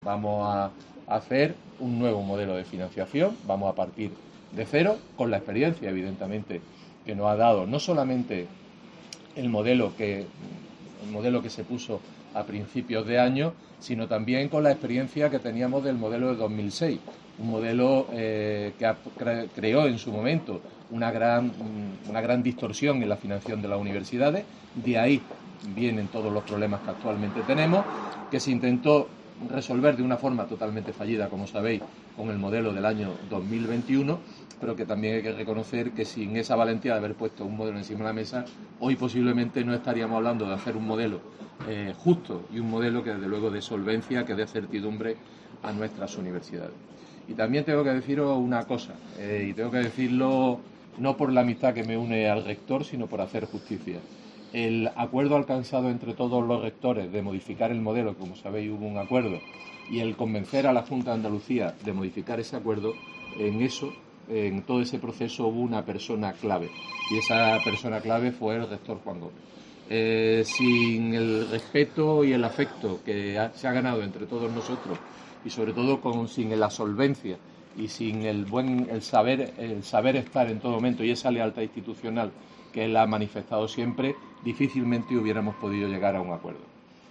Vamos a hacer un nuevo modelo de financiación, vamos a partir de cero, con la experiencia, evidentemente, que nos ha dado no solamente el modelo que se puso a principios de año, sino también con la experiencia que teníamos del modelo de 2006, un modelo que creó en su momento una gran distorsión en la financiación de las universidades. De ahí vienen todos los problemas que actualmente tenemos, que se intentó resolver de una forma totalmente fallida, como sabéis, con el modelo del año 2021, pero que también hay que reconocer que sin esa valentía de haber puesto un modelo encima de la mesa, hoy posiblemente no estaríamos hablando de hacer un modelo justo y un modelo que desde luego dé solvencia, que dé certidumbre a nuestras universidades. Y también tengo que deciros una cosa, y tengo que decirlo no por la amistad que me une al rector, sino por hacer justicia. El acuerdo alcanzado entre todos los rectores de modificar el modelo, como sabéis hubo un acuerdo, y el convencer a la Junta de Andalucía de modificar ese acuerdo, en todo ese proceso hubo una persona clave, y esa persona clave fue el rector Juan Gómez. Sin el respeto y el afecto que se ha ganado entre todos nosotros, y sobre todo sin la solvencia y sin el saber estar en todo momento y esa lealtad institucional que él ha manifestado siempre, difícilmente hubiéramos podido llegar a un acuerdo.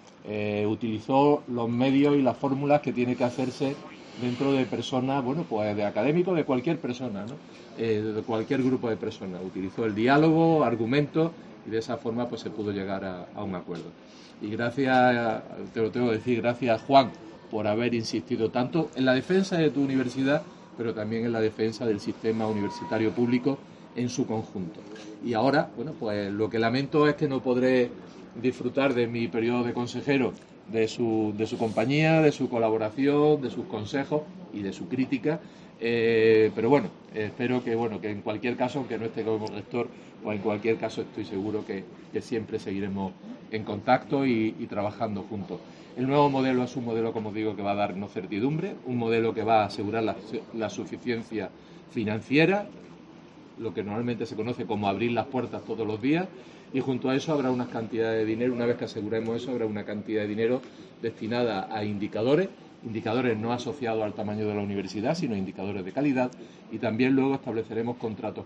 Utilizó los medios y las fórmulas que tiene que hacerse dentro de personas, bueno, pues de académicos, de cualquier persona, ¿no? De cualquier grupo de personas. Utilizó el diálogo, argumentos, y de esa forma pues se pudo llegar a un acuerdo. Y gracias, te lo tengo que decir, gracias Juan por haber insistido tanto en la defensa de tu universidad, pero también en la defensa del sistema universitario público en su conjunto. Y ahora, bueno, pues lo que lamento es que no podré disfrutar de mi periodo de consejero, de su compañía, de su colaboración, de sus consejos y de su crítica. Pero bueno, espero que en cualquier caso, aunque no esté como rector, pues en cualquier caso estoy seguro que siempre seguiremos en contacto y trabajando juntos. El nuevo modelo es un modelo, como digo, que va a darnos certidumbre, un modelo que va a asegurar la suficiencia financiera, lo que normalmente se conoce como abrir las puertas todos los días, y junto a eso habrá unas cantidades de dinero, una vez que aseguremos eso, habrá una cantidad de dinero destinada a indicadores no asociados al tamaño de la universidad, sino indicadores de calidad, y también luego estableceremos contratos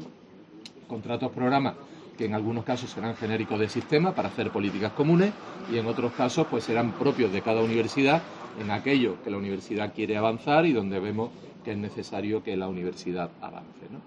programa que en algunos casos serán genéricos de sistema para hacer políticas comunes, y en otros casos pues serán propios de cada universidad en aquello que la universidad quiere avanzar y donde vemos que es necesario que la universidad avance, ¿no?